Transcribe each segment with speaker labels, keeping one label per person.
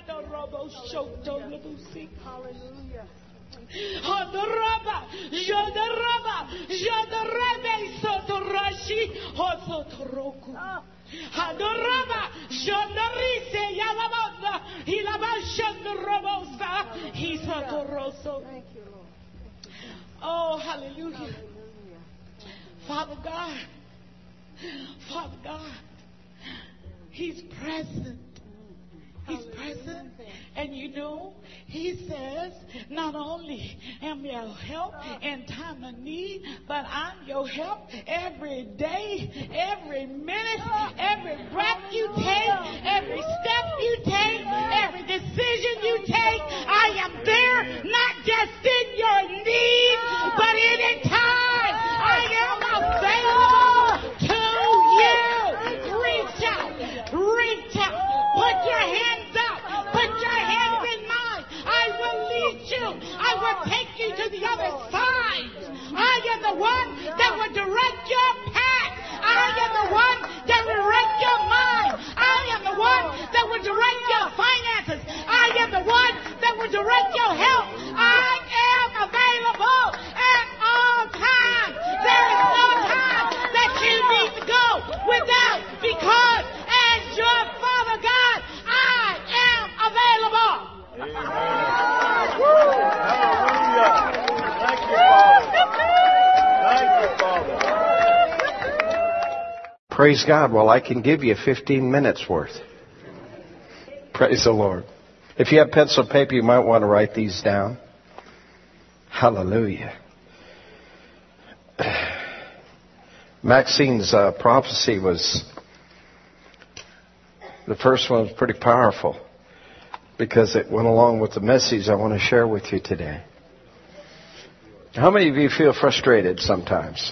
Speaker 1: Hallelujah.
Speaker 2: Oh, hallelujah. Father God, He's present. He's present. And you know, He says, not only am your help in time of need, but I'm your help every day, every minute, every breath you take, every step you take, every decision you take. I am there, not just in your need, but any time. I am available to you. Reach out. Put your hands up. Put your hands in mine. I will lead you. I will take you to the other side. I am the one that will direct your path. I am the one that will direct your mind. I am the one that will direct your finances. I am the one that will direct your health. I am available at all times. There is no time that you need to go without, because as your Father God, I am available.
Speaker 3: Hallelujah. Thank you, Father. Thank you, Father.
Speaker 4: Praise God. Well, I can give you 15 minutes worth. Praise the Lord. If you have pencil and paper, you might want to write these down. Hallelujah. Maxine's prophecy was, the first one was pretty powerful because it went along with the message I want to share with you today. How many of you feel frustrated sometimes?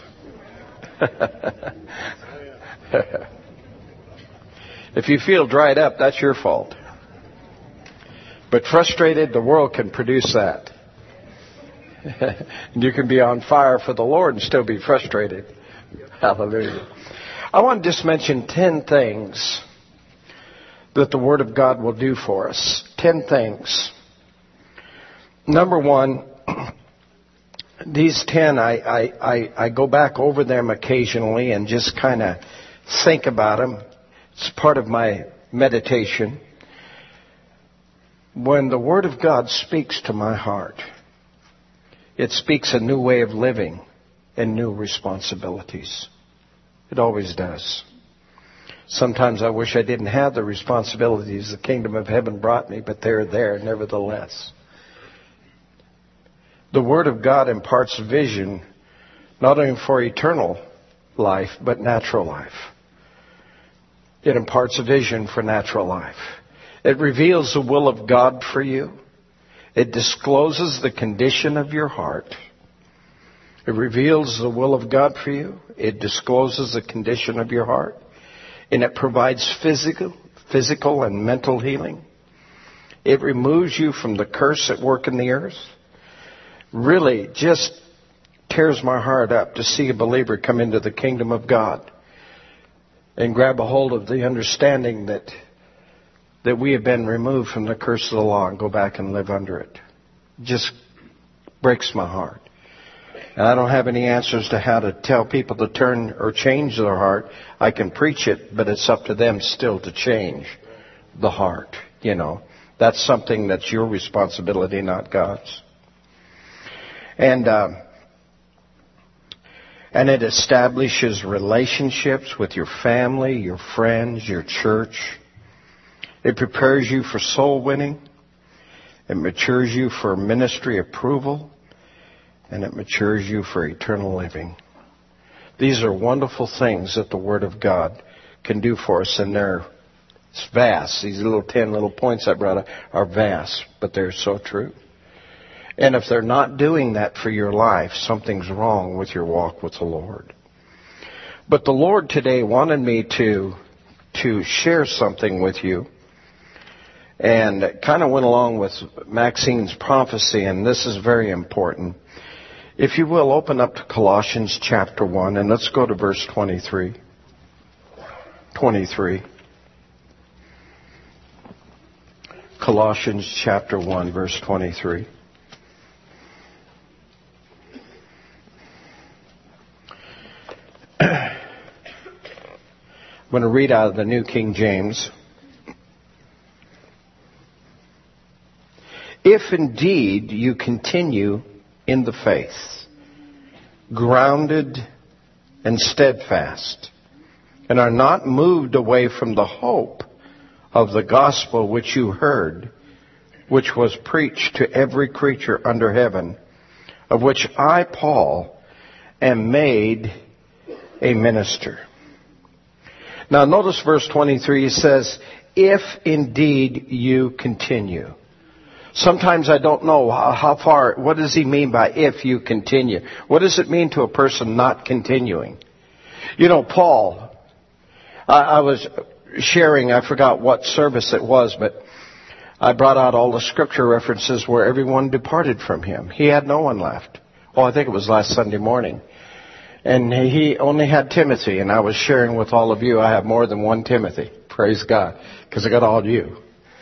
Speaker 4: If you feel dried up, that's your fault. But frustrated, the world can produce that. And you can be on fire for the Lord and still be frustrated. Hallelujah. I want to just mention 10 things that the Word of God will do for us. 10 things. Number one, these 10, I go back over them occasionally and just kind of think about them. It's part of my meditation. When the Word of God speaks to my heart, it speaks a new way of living and new responsibilities. It always does. Sometimes I wish I didn't have the responsibilities the kingdom of heaven brought me, but they're there nevertheless. The Word of God imparts vision not only for eternal life, but natural life. It imparts a vision for natural life. It reveals the will of God for you. It discloses the condition of your heart. It reveals the will of God for you. It discloses the condition of your heart. And it provides physical and mental healing. It removes you from the curse at work in the earth. Really just tears my heart up to see a believer come into the kingdom of God and grab a hold of the understanding that we have been removed from the curse of the law and go back and live under it. It just breaks my heart. And I don't have any answers to how to tell people to turn or change their heart. I can preach it, but it's up to them still to change the heart. You know, that's something that's your responsibility, not God's. And it establishes relationships with your family, your friends, your church. It prepares you for soul winning. It matures you for ministry approval. And it matures you for eternal living. These are wonderful things that the Word of God can do for us. And it's vast. These 10 little points I brought up are vast, but they're so true. And if they're not doing that for your life, something's wrong with your walk with the Lord. But the Lord today wanted me to share something with you. And it kind of went along with Maxine's prophecy, and this is very important. If you will, open up to Colossians chapter 1, and let's go to verse 23. 23. Colossians chapter 1, verse 23. I'm going to read out of the New King James. If indeed you continue in the faith, grounded and steadfast, and are not moved away from the hope of the gospel which you heard, which was preached to every creature under heaven, of which I, Paul, am made a minister. Now notice verse 23 says, if indeed you continue. Sometimes I don't know how far, what does he mean by if you continue? What does it mean to a person not continuing? You know, Paul, I was sharing, I forgot what service it was, but I brought out all the scripture references where everyone departed from him. He had no one left. Oh, I think it was last Sunday morning. And he only had Timothy, and I was sharing with all of you, I have more than one Timothy. Praise God, because I got all you.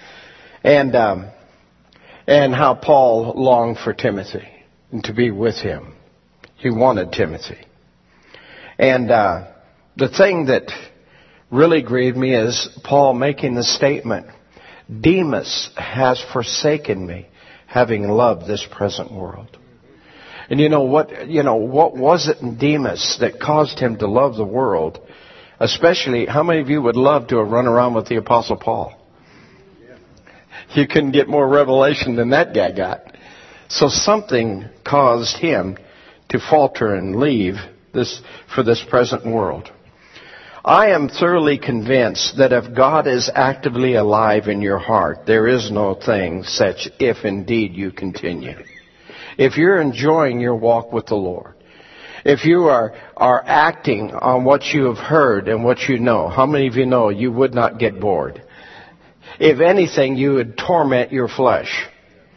Speaker 4: And how Paul longed for Timothy and to be with him. He wanted Timothy. And the thing that really grieved me is Paul making the statement, Demas has forsaken me, having loved this present world. And what was it in Demas that caused him to love the world? Especially, how many of you would love to have run around with the Apostle Paul? You couldn't get more revelation than that guy got. So something caused him to falter and leave for this present world. I am thoroughly convinced that if God is actively alive in your heart, there is no thing such if indeed you continue. If you're enjoying your walk with the Lord, if you are acting on what you have heard and what you know, how many of you know you would not get bored? If anything, you would torment your flesh.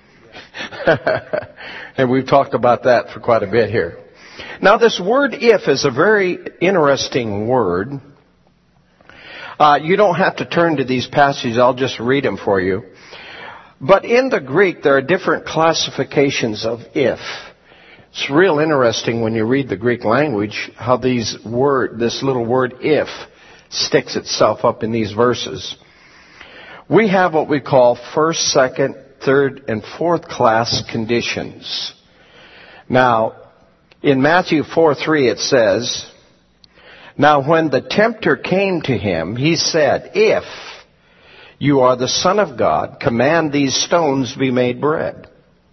Speaker 4: And we've talked about that for quite a bit here. Now, this word if is a very interesting word. You don't have to turn to these passages. I'll just read them for you. But in the Greek, there are different classifications of if. It's real interesting when you read the Greek language how this little word if sticks itself up in these verses. We have what we call first, second, third, and fourth class conditions. Now, in Matthew 4:3 it says, now when the tempter came to him, he said, if you are the Son of God, command these stones be made bread.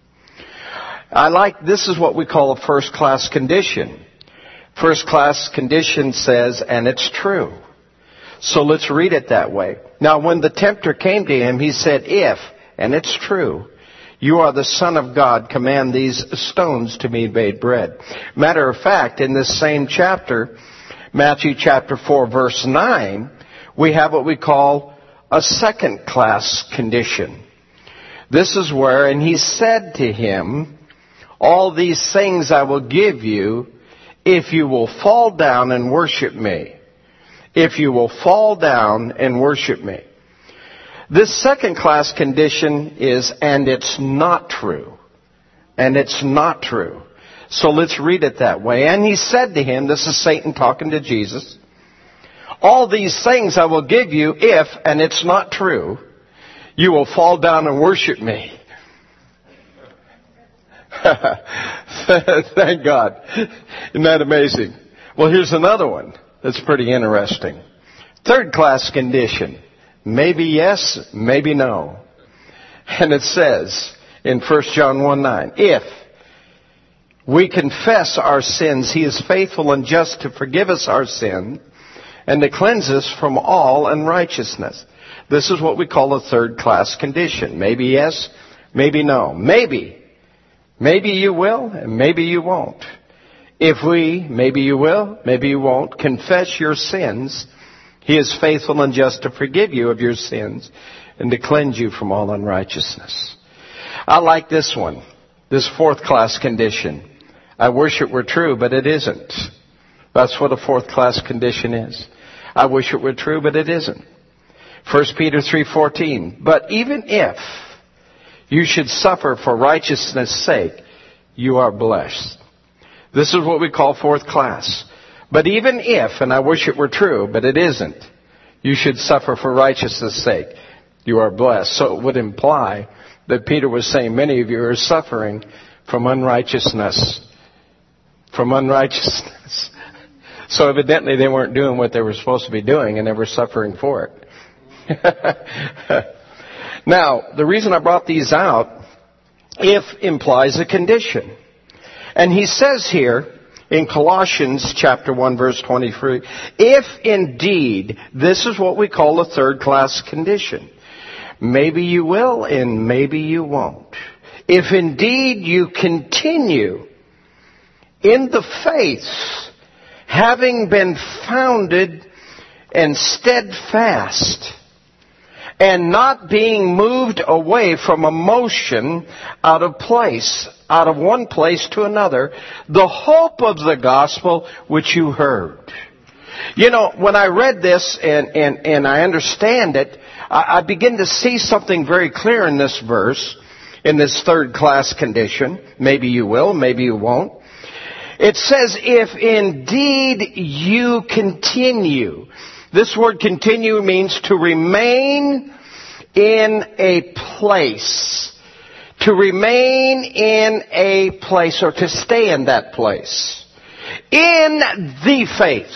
Speaker 4: This is what we call a first class condition. First class condition says, and it's true. So let's read it that way. Now when the tempter came to him, he said, if, and it's true, you are the Son of God, command these stones to be made bread. Matter of fact, in this same chapter, Matthew chapter 4 verse 9, we have what we call a second class condition. This is where, and he said to him, all these things I will give you if you will fall down and worship me. If you will fall down and worship me. This second class condition is, and it's not true. And it's not true. So let's read it that way. And he said to him, this is Satan talking to Jesus, all these things I will give you if, and it's not true, you will fall down and worship me. Thank God. Isn't that amazing? Well, here's another one that's pretty interesting. Third class condition. Maybe yes, maybe no. And it says in 1 John 1:9, if we confess our sins, he is faithful and just to forgive us our sin and to cleanse us from all unrighteousness. This is what we call a third class condition. Maybe yes, maybe no. Maybe you will, and maybe you won't. Maybe you will, maybe you won't, confess your sins, he is faithful and just to forgive you of your sins and to cleanse you from all unrighteousness. I like this one, this fourth class condition. I wish it were true, but it isn't. That's what a fourth class condition is. I wish it were true, but it isn't. 1 Peter 3:14. But even if you should suffer for righteousness' sake, you are blessed. This is what we call fourth class. But even if, and I wish it were true, but it isn't, you should suffer for righteousness' sake, you are blessed. So it would imply that Peter was saying many of you are suffering from unrighteousness. From unrighteousness. So evidently they weren't doing what they were supposed to be doing, and they were suffering for it. Now, the reason I brought these out, if implies a condition. And he says here in Colossians chapter 1 verse 23, if indeed, this is what we call a third class condition. Maybe you will and maybe you won't. If indeed you continue in the faith, having been founded and steadfast, and not being moved away from emotion out of one place to another, the hope of the gospel which you heard. You know, when I read this and I understand it, I begin to see something very clear in this verse, in this third class condition. Maybe you will, maybe you won't. It says, if indeed you continue. This word continue means to remain in a place. To remain in a place, or to stay in that place. In the faith.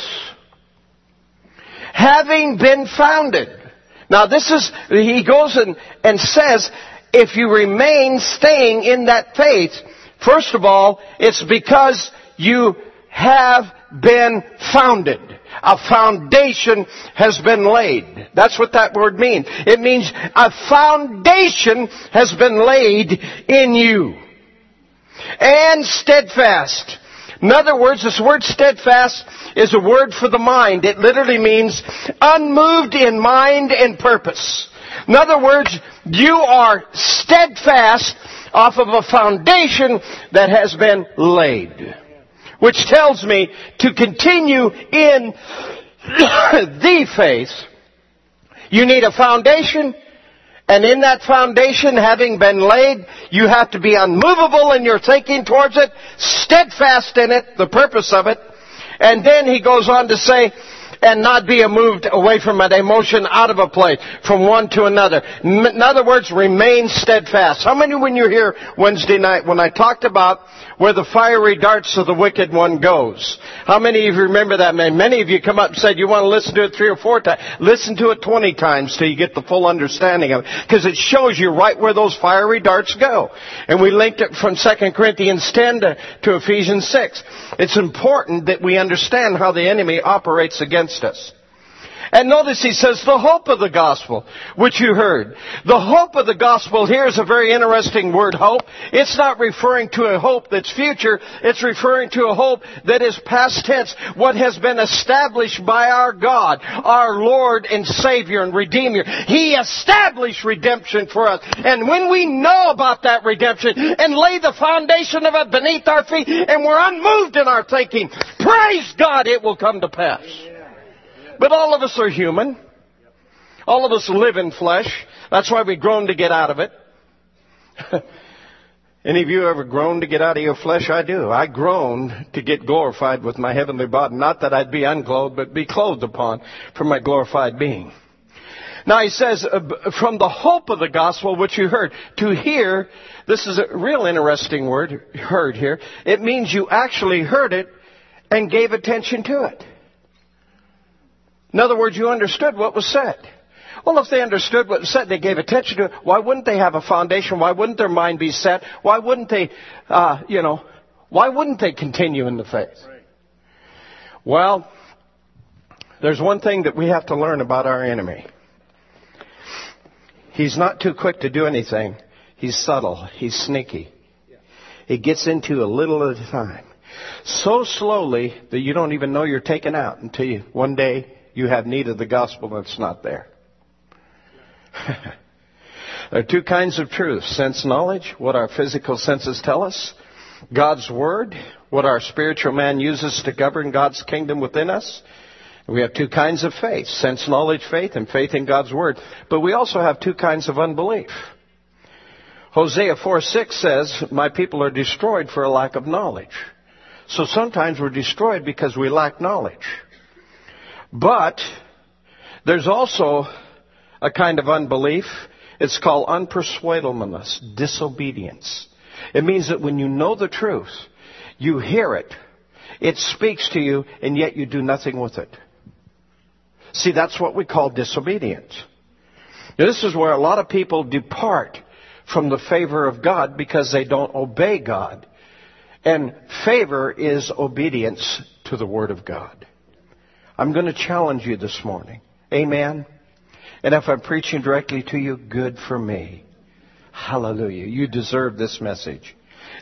Speaker 4: Having been founded. Now this is, he goes and says, if you remain staying in that faith, first of all, it's because you have been founded. A foundation has been laid. That's what that word means. It means a foundation has been laid in you. And steadfast. In other words, this word steadfast is a word for the mind. It literally means unmoved in mind and purpose. In other words, you are steadfast off of a foundation that has been laid. Which tells me to continue in the faith, you need a foundation, and in that foundation having been laid, you have to be unmovable in your thinking towards it, steadfast in it, the purpose of it, and then he goes on to say, and not be moved away from an emotion out of a place, from one to another. In other words, remain steadfast. How many, when you're here Wednesday night, when I talked about where the fiery darts of the wicked one goes? How many of you remember that, man? Many of you come up and said you want to listen to it 3 or 4 times. Listen to it 20 times till you get the full understanding of it. Because it shows you right where those fiery darts go. And we linked it from 2 Corinthians 10 to Ephesians 6. It's important that we understand how the enemy operates against us. And notice he says, the hope of the gospel, which you heard. The hope of the gospel here is a very interesting word, hope. It's not referring to a hope that's future. It's referring to a hope that is past tense. What has been established by our God, our Lord and Savior and Redeemer. He established redemption for us. And when we know about that redemption and lay the foundation of it beneath our feet and we're unmoved in our thinking, praise God, it will come to pass. But all of us are human. All of us live in flesh. That's why we groan to get out of it. Any of you ever groan to get out of your flesh? I do. I groan to get glorified with my heavenly body. Not that I'd be unclothed, but be clothed upon for my glorified being. Now he says, from the hope of the gospel which you heard. To hear, this is a real interesting word, heard here. It means you actually heard it and gave attention to it. In other words, you understood what was said. Well, if they understood what was said, they gave attention to it, why wouldn't they have a foundation? Why wouldn't their mind be set? Why wouldn't they, why wouldn't they continue in the faith? Well, there's one thing that we have to learn about our enemy. He's not too quick to do anything. He's subtle. He's sneaky. He gets into a little at a time. So slowly that you don't even know you're taken out until one day you have need of the gospel and it's not there. There are 2 kinds of truth. Sense knowledge, what our physical senses tell us. God's Word, what our spiritual man uses to govern God's kingdom within us. We have 2 kinds of faith. Sense knowledge faith and faith in God's Word. But we also have 2 kinds of unbelief. Hosea 4:6 says, my people are destroyed for a lack of knowledge. So sometimes we're destroyed because we lack knowledge. But there's also a kind of unbelief. It's called unpersuadableness, disobedience. It means that when you know the truth, you hear it, it speaks to you, and yet you do nothing with it. See, that's what we call disobedience. Now, this is where a lot of people depart from the favor of God because they don't obey God. And favor is obedience to the Word of God. I'm going to challenge you this morning. Amen. And if I'm preaching directly to you, good for me. Hallelujah. You deserve this message.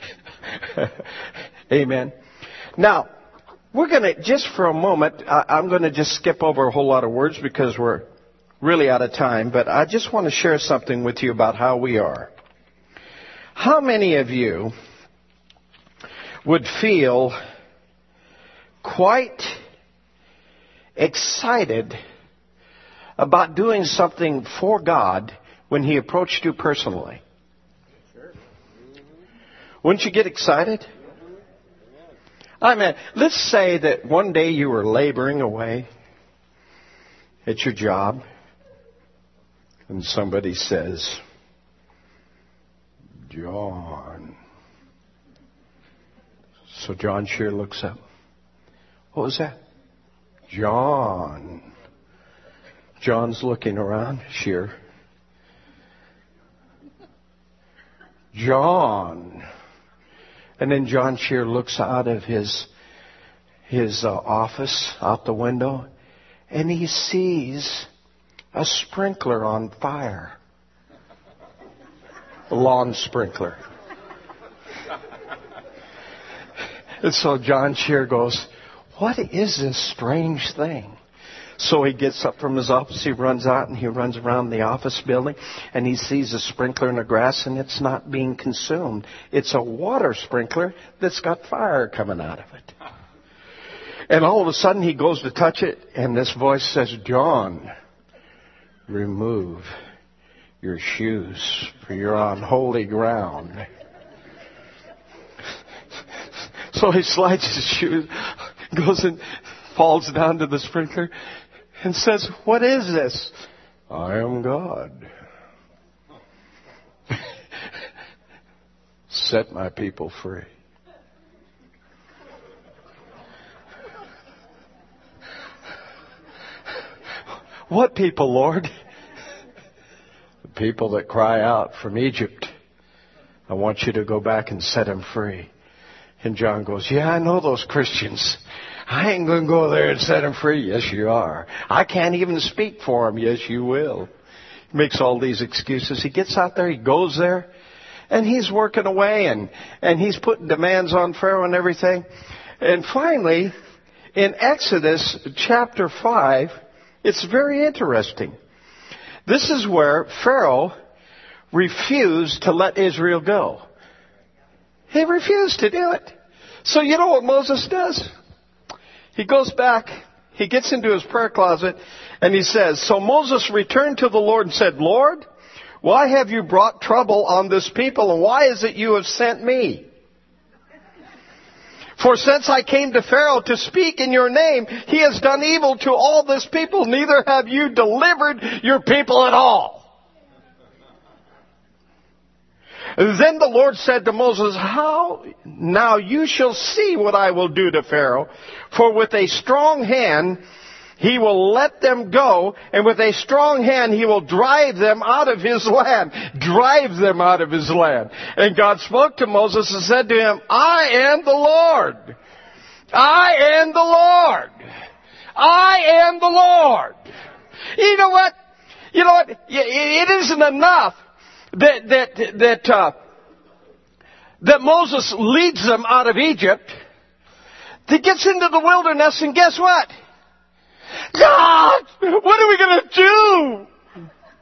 Speaker 4: Amen. Now, we're going to, just for a moment, I'm going to just skip over a whole lot of words because we're really out of time. But I just want to share something with you about how we are. How many of you would feel quite excited about doing something for God when He approached you personally? Wouldn't you get excited? I mean, let's say that one day you were laboring away at your job and somebody says, John. So John Shear looks up. What was that? John. John's looking around. Shear. John. And then John Shear looks out of his office, out the window, and he sees a sprinkler on fire. A lawn sprinkler. And so John Shear goes, what is this strange thing? So he gets up from his office, he runs out, and he runs around the office building, and he sees a sprinkler in the grass, and it's not being consumed. It's a water sprinkler that's got fire coming out of it. And all of a sudden he goes to touch it, and this voice says, John, remove your shoes, for you're on holy ground. So he slides his shoes, goes and falls down to the sprinkler, and says, what is this? I am God. Set my people free. What people, Lord? The people that cry out from Egypt. I want you to go back and set them free. And John goes, yeah, I know those Christians. I ain't going to go there and set them free. Yes, you are. I can't even speak for them. Yes, you will. He makes all these excuses. He gets out there, he goes there, and he's working away, and he's putting demands on Pharaoh and everything. And finally, in Exodus chapter 5, it's very interesting. This is where Pharaoh refused to let Israel go. He refused to do it. So you know what Moses does? He goes back, he gets into his prayer closet, and he says, so Moses returned to the Lord and said, Lord, why have you brought trouble on this people, and why is it you have sent me? For since I came to Pharaoh to speak in your name, he has done evil to all this people, neither have you delivered your people at all. Then the Lord said to Moses, how? Now you shall see what I will do to Pharaoh. For with a strong hand he will let them go, and with a strong hand he will drive them out of his land. Drive them out of his land. And God spoke to Moses and said to him, I am the Lord. I am the Lord. I am the Lord. You know what? It isn't enough that Moses leads them out of Egypt. He gets into the wilderness, and guess what? God, what are we going to do?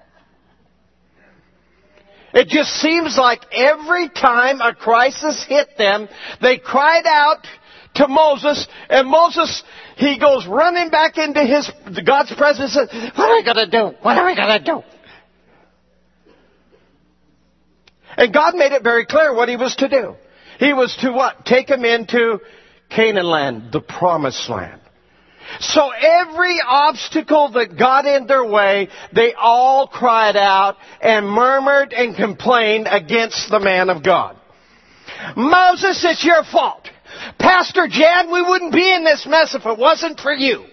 Speaker 4: It just seems like every time a crisis hit them, they cried out to Moses, and Moses, he goes running back into God's presence and says, what are we going to do? What are we going to do? And God made it very clear what He was to do. He was to what? Take them into Canaan land, the promised land. So every obstacle that got in their way, they all cried out and murmured and complained against the man of God. Moses, it's your fault. Pastor Jan, we wouldn't be in this mess if it wasn't for you.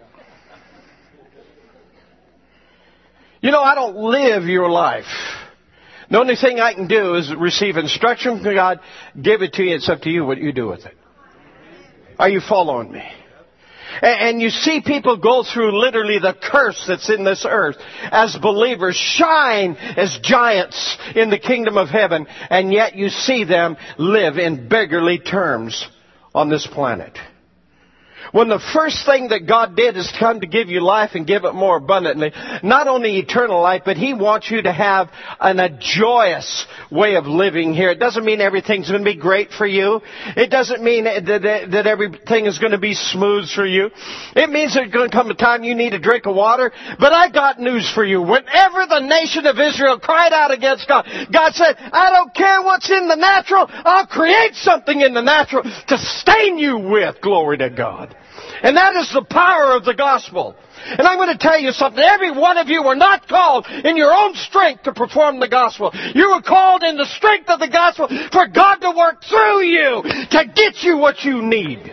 Speaker 4: You know, I don't live your life. The only thing I can do is receive instruction from God, give it to you. It's up to you what you do with it. Are you following me? And you see people go through literally the curse that's in this earth as believers, shine as giants in the kingdom of heaven, and yet you see them live in beggarly terms on this planet. When the first thing that God did is come to give you life and give it more abundantly, not only eternal life, but He wants you to have a joyous way of living here. It doesn't mean everything's going to be great for you. It doesn't mean that everything is going to be smooth for you. It means there's going to come a time you need a drink of water. But I got news for you. Whenever the nation of Israel cried out against God, God said, I don't care what's in the natural. I'll create something in the natural to stain you with. Glory to God. And that is the power of the gospel. And I'm going to tell you something. Every one of you were not called in your own strength to perform the gospel. You were called in the strength of the gospel for God to work through you to get you what you need.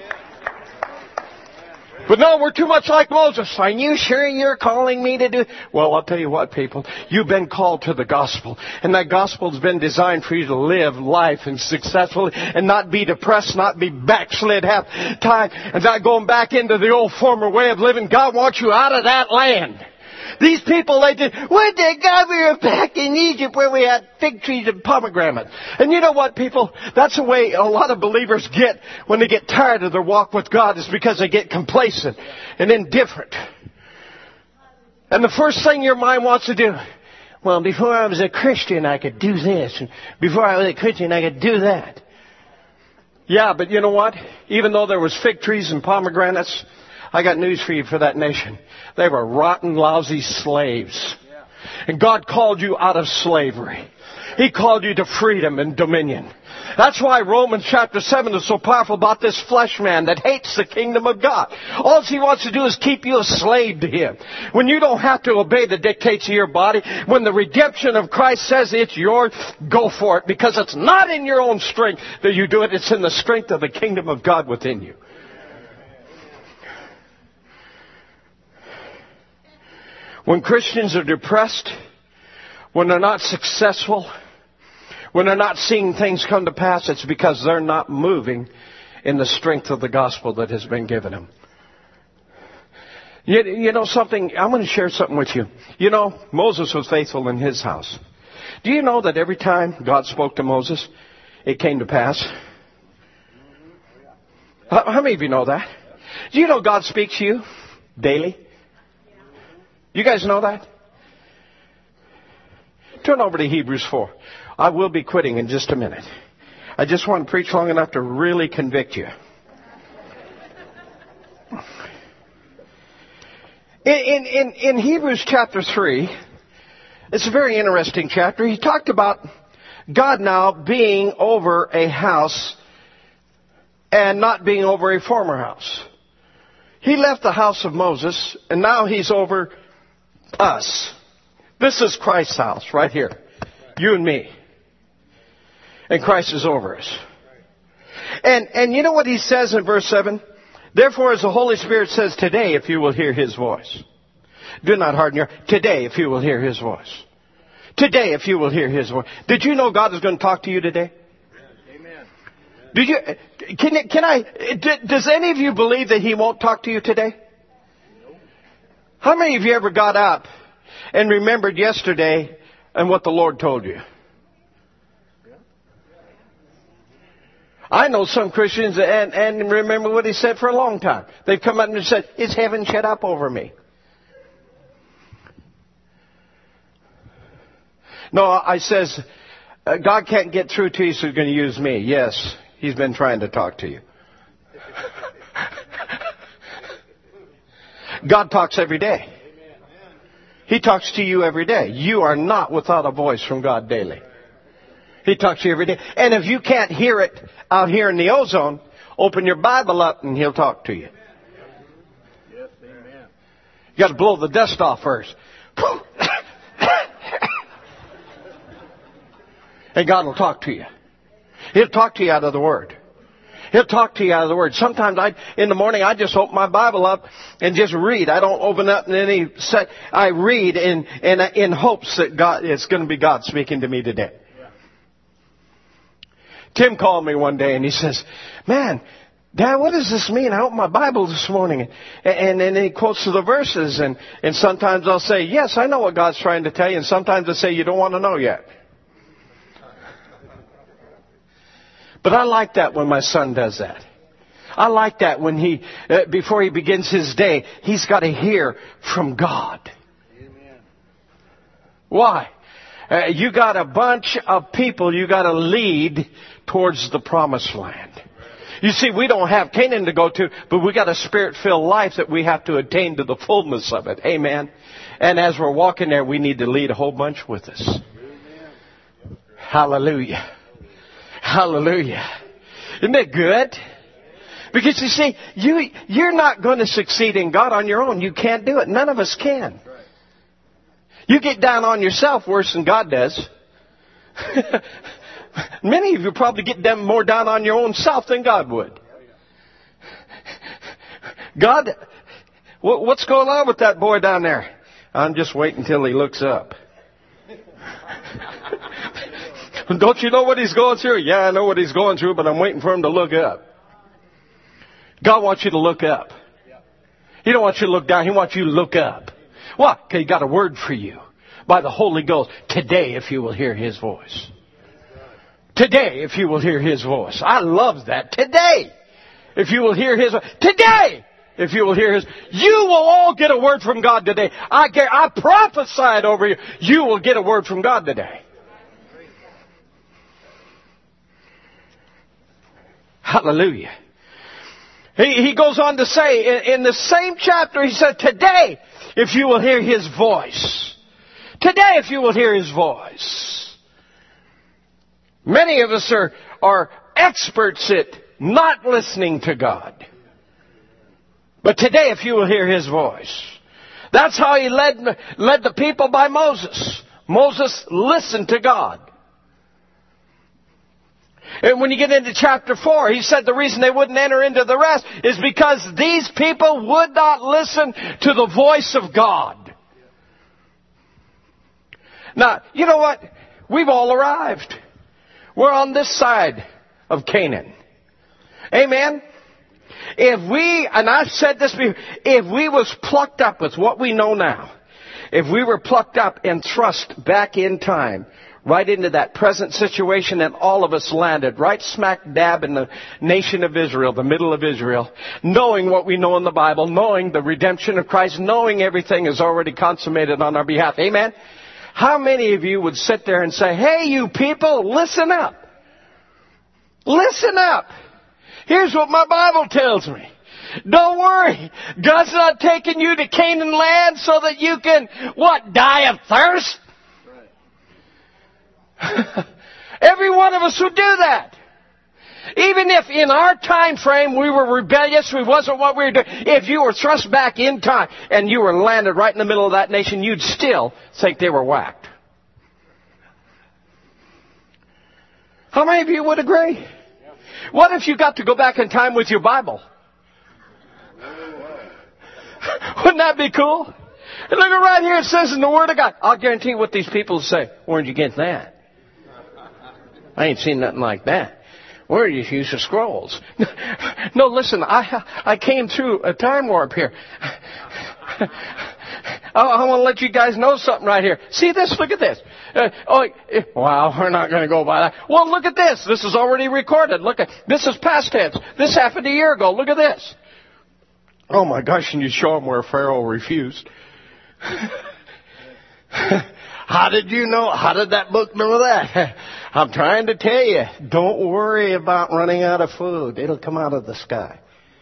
Speaker 4: But no, we're too much like Moses. Are you sure you're calling me to do? Well, I'll tell you what, people. You've been called to the gospel. And that gospel's been designed for you to live life and successfully and not be depressed, not be backslid half time, and not going back into the old former way of living. God wants you out of that land. These people, they did, when did God, we were back in Egypt where we had fig trees and pomegranates. And you know what, people? That's the way a lot of believers get when they get tired of their walk with God, is because they get complacent and indifferent. And the first thing your mind wants to do, well, before I was a Christian, I could do this. And before I was a Christian, I could do that. Yeah, but you know what? Even though there was fig trees and pomegranates, I got news for you for that nation. They were rotten, lousy slaves. And God called you out of slavery. He called you to freedom and dominion. That's why Romans chapter 7 is so powerful about this flesh man that hates the kingdom of God. All he wants to do is keep you a slave to him. When you don't have to obey the dictates of your body, when the redemption of Christ says it's yours, go for it. Because it's not in your own strength that you do it. It's in the strength of the kingdom of God within you. When Christians are depressed, when they're not successful, when they're not seeing things come to pass, it's because they're not moving in the strength of the gospel that has been given them. You know something? I'm going to share something with you. You know, Moses was faithful in his house. Do you know that every time God spoke to Moses, it came to pass? How many of you know that? Do you know God speaks to you daily? You guys know that? Turn over to Hebrews 4. I will be quitting in just a minute. I just want to preach long enough to really convict you. In Hebrews chapter 3, it's a very interesting chapter. He talked about God now being over a house and not being over a former house. He left the house of Moses, and now He's over us. This is Christ's house right here. You and me. And Christ is over us. And you know what He says in verse 7? Therefore, as the Holy Spirit says today, if you will hear His voice. Do not harden your... Today, if you will hear His voice. Today, if you will hear His voice. Did you know God is going to talk to you today?
Speaker 3: Amen.
Speaker 4: Did you? Does any of you believe that He won't talk to you today? How many of you ever got up and remembered yesterday and what the Lord told you? I know some Christians and remember what He said for a long time. They've come up and said, is heaven shut up over me? No, I says, God can't get through to you, so He's going to use me. Yes, He's been trying to talk to you. God talks every day. He talks to you every day. You are not without a voice from God daily. He talks to you every day. And if you can't hear it out here in the ozone, open your Bible up and He'll talk to you.
Speaker 3: Yes, amen.
Speaker 4: You got to blow the dust off first. And God will talk to you. He'll talk to you out of the Word. He'll talk to you out of the Word. Sometimes in the morning, I just open my Bible up and just read. I don't open up in any set. I read in hopes that it's going to be God speaking to me today. Yeah. Tim called me one day and he says, "Man, Dad, what does this mean? I opened my Bible this morning." And then he quotes the verses. And sometimes I'll say, "Yes, I know what God's trying to tell you." And sometimes I say, "You don't want to know yet." But I like that when my son does that. I like that when before he begins his day, he's got to hear from God.
Speaker 3: Amen.
Speaker 4: Why? You got a bunch of people you got to lead towards the promised land. You see, we don't have Canaan to go to, but we got a Spirit-filled life that we have to attain to the fullness of it. Amen. And as we're walking there, we need to lead a whole bunch with us. Amen. Hallelujah. Hallelujah. Isn't it good? Because you see, you're not going to succeed in God on your own. You can't do it. None of us can. You get down on yourself worse than God does. Many of you probably get more down on your own self than God would. God, what's going on with that boy down there? I'm just waiting until he looks up. Don't you know what he's going through? Yeah, I know what he's going through, but I'm waiting for him to look up. God wants you to look up. He don't want you to look down. He wants you to look up. Why? Because He got a word for you by the Holy Ghost. Today, if you will hear His voice. Today, if you will hear His voice. I love that. Today, if you will hear His voice. Today, if you will hear His. You will all get a word from God today. I prophesied over you. You will get a word from God today. Hallelujah. He goes on to say, in the same chapter, he said, today, if you will hear His voice. Today, if you will hear His voice. Many of us are experts at not listening to God. But today, if you will hear His voice. That's how He led the people by Moses. Moses listened to God. And when you get into chapter 4, he said the reason they wouldn't enter into the rest is because these people would not listen to the voice of God. Now, you know what? We've all arrived. We're on this side of Canaan. Amen? If we, and I've said this before, if we was plucked up with what we know now, if we were plucked up and thrust back in time, right into that present situation, and all of us landed right smack dab in the nation of Israel, the middle of Israel, knowing what we know in the Bible, knowing the redemption of Christ, knowing everything is already consummated on our behalf. Amen? How many of you would sit there and say, "Hey, you people, listen up. Listen up. Here's what my Bible tells me. Don't worry. God's not taking you to Canaan land so that you can, die of thirst?" Every one of us would do that. Even if in our time frame we were rebellious, we wasn't what we were doing. If you were thrust back in time and you were landed right in the middle of that nation, you'd still think they were whacked. How many of you would agree? What if you got to go back in time with your Bible? Wouldn't that be cool? And look right here, it says in the Word of God. I'll guarantee you what these people say. Where'd you get that? I ain't seen nothing like that. Where did you use the scrolls? No, listen, I came through a time warp here. I want to let you guys know something right here. See this? Look at this. Wow, we're not going to go by that. Well, look at this. This is already recorded. Look at this is past tense. This happened a year ago. Look at this. Oh my gosh, and you show them where Pharaoh refused. How did you know? How did that book know that? I'm trying to tell you, don't worry about running out of food. It'll come out of the sky.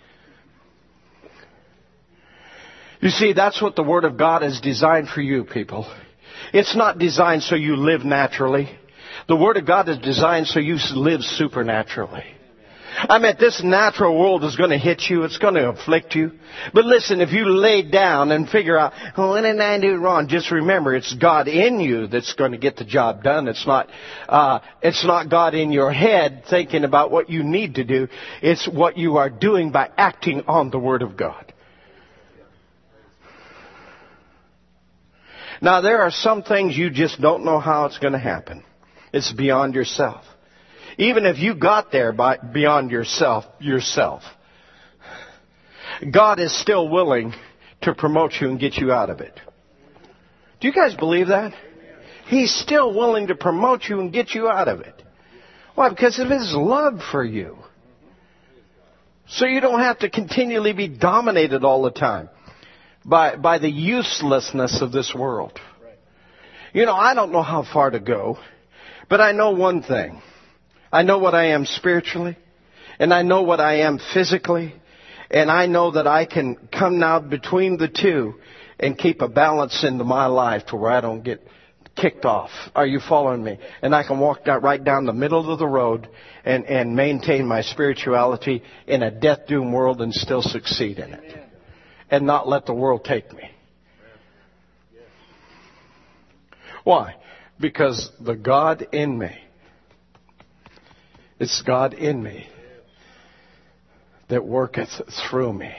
Speaker 4: You see, that's what the Word of God is designed for you, people. It's not designed so you live naturally. The Word of God is designed so you live supernaturally. I mean, this natural world is going to hit you. It's going to afflict you. But listen, if you lay down and figure out, oh, what did I do wrong? Just remember, it's God in you that's going to get the job done. It's not God in your head thinking about what you need to do. It's what you are doing by acting on the Word of God. Now, there are some things you just don't know how it's going to happen. It's beyond yourself. Even if you got there beyond yourself, God is still willing to promote you and get you out of it. Do you guys believe that? He's still willing to promote you and get you out of it. Why? Because of His love for you. So you don't have to continually be dominated all the time by the uselessness of this world. You know, I don't know how far to go, but I know one thing. I know what I am spiritually, and I know what I am physically, and I know that I can come now between the two and keep a balance into my life to where I don't get kicked off. Are you following me? And I can walk right down the middle of the road and maintain my spirituality in a death-doomed world and still succeed in it. And not let the world take me. Why? Because the God in me, it's God in me that worketh through me.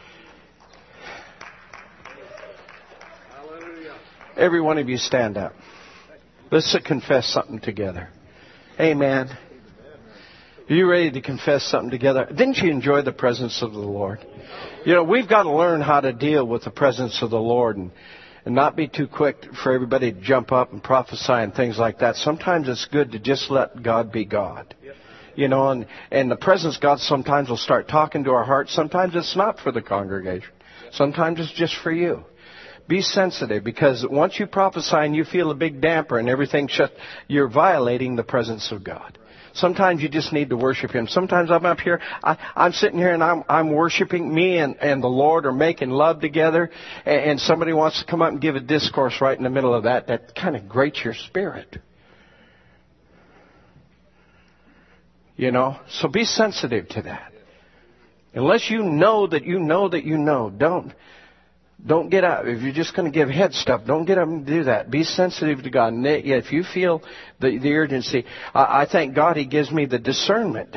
Speaker 4: Every one of you stand up. Let's confess something together. Amen. Are you ready to confess something together? Didn't you enjoy the presence of the Lord? You know, we've got to learn how to deal with the presence of the Lord and not be too quick for everybody to jump up and prophesy and things like that. Sometimes it's good to just let God be God. You know, and the presence of God sometimes will start talking to our hearts. Sometimes it's not for the congregation. Sometimes it's just for you. Be sensitive, because once you prophesy and you feel a big damper and everything shut, you're violating the presence of God. Sometimes you just need to worship Him. Sometimes I'm up here, I'm sitting here and I'm worshiping. Me and the Lord are making love together, and somebody wants to come up and give a discourse right in the middle of that. That kind of grates your spirit. You know, so be sensitive to that. Unless you know that you know that you know, don't get up. If you're just going to give head stuff, don't get up and do that. Be sensitive to God. And if you feel the urgency, I thank God He gives me the discernment.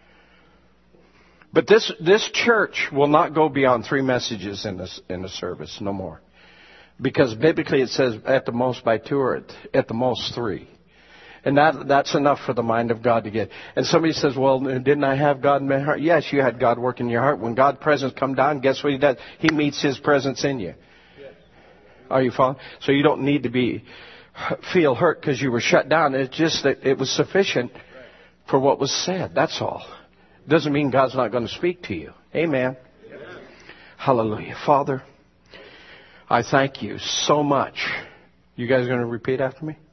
Speaker 4: But this church will not go beyond 3 messages in the service, no more. Because biblically it says at the most by 2 or at the most 3. And that's enough for the mind of God to get. And somebody says, well, didn't I have God in my heart? Yes, you had God working in your heart. When God's presence come down, guess what He does? He meets His presence in you. Are you following? So you don't need to feel hurt because you were shut down. It's just that it was sufficient for what was said. That's all. Doesn't mean God's not going to speak to you. Amen. Hallelujah. Father, I thank you so much. You guys going to repeat after me?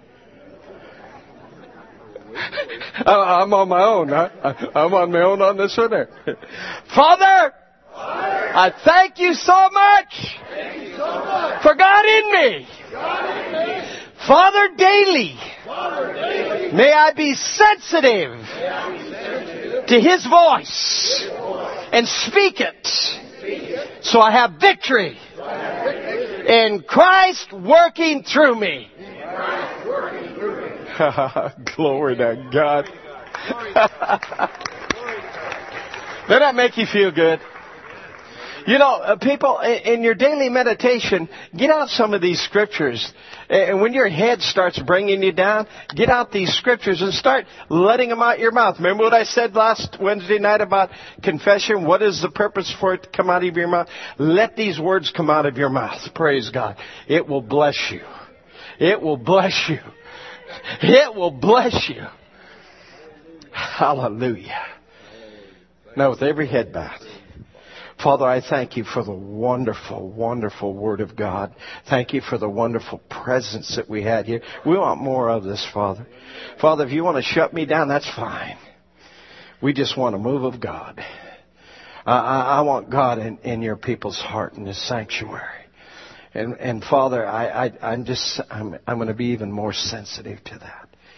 Speaker 4: I'm on my own. I'm on my own on this one there. Father, I thank you so much for God in me. Father, daily, may I be sensitive to His voice and speak it so I have victory in Christ working through me. Glory to God. Doesn't that make you feel good? You know, people, in your daily meditation, get out some of these scriptures. And when your head starts bringing you down, get out these scriptures and start letting them out your mouth. Remember what I said last Wednesday night about confession? What is the purpose for it to come out of your mouth? Let these words come out of your mouth. Praise God. It will bless you. It will bless you. It will bless you. Hallelujah. Now with every head bowed. Father, I thank you for the wonderful, wonderful Word of God. Thank you for the wonderful presence that we had here. We want more of this, Father. Father, if you want to shut me down, that's fine. We just want a move of God. I want God in your people's heart in this sanctuary. And Father, I'm going to be even more sensitive to that.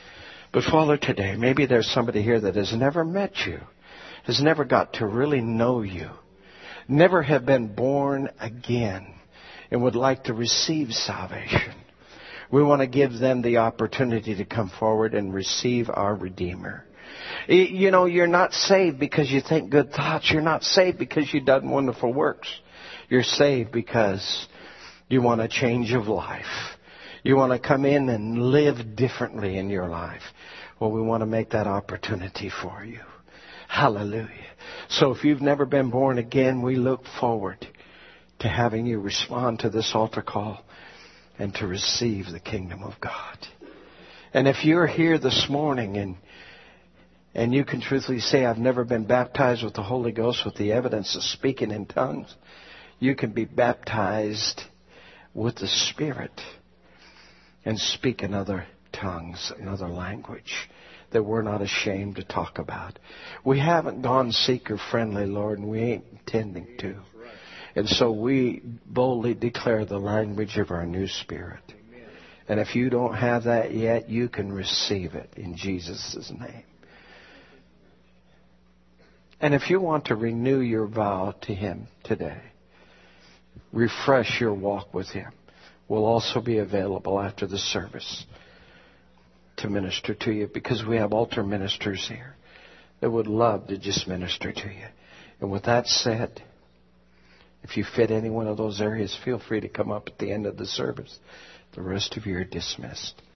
Speaker 4: But Father, today, maybe there's somebody here that has never met you, has never got to really know you, never have been born again, and would like to receive salvation. We want to give them the opportunity to come forward and receive our Redeemer. You know, you're not saved because you think good thoughts. You're not saved because you've done wonderful works. You're saved because you want a change of life. You want to come in and live differently in your life. Well, we want to make that opportunity for you. Hallelujah. So if you've never been born again, we look forward to having you respond to this altar call and to receive the kingdom of God. And if you're here this morning and you can truthfully say, I've never been baptized with the Holy Ghost with the evidence of speaking in tongues, you can be baptized with the Spirit and speak in other tongues, another language that we're not ashamed to talk about. We haven't gone seeker-friendly, Lord, and we ain't intending to. And so we boldly declare the language of our new spirit. And if you don't have that yet, you can receive it in Jesus' name. And if you want to renew your vow to Him today, refresh your walk with Him, we'll also be available after the service to minister to you, because we have altar ministers here that would love to just minister to you. And with that said, if you fit any one of those areas, feel free to come up at the end of the service. The rest of you are dismissed.